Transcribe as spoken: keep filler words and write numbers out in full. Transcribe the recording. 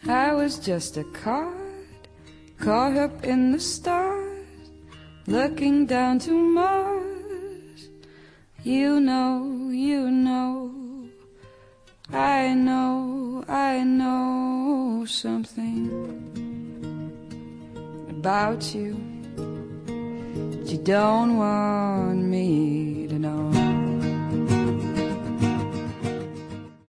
I was just a card caught up in the stars, looking down to Mars. You know, you know, I know, I know something about you, but you don't want me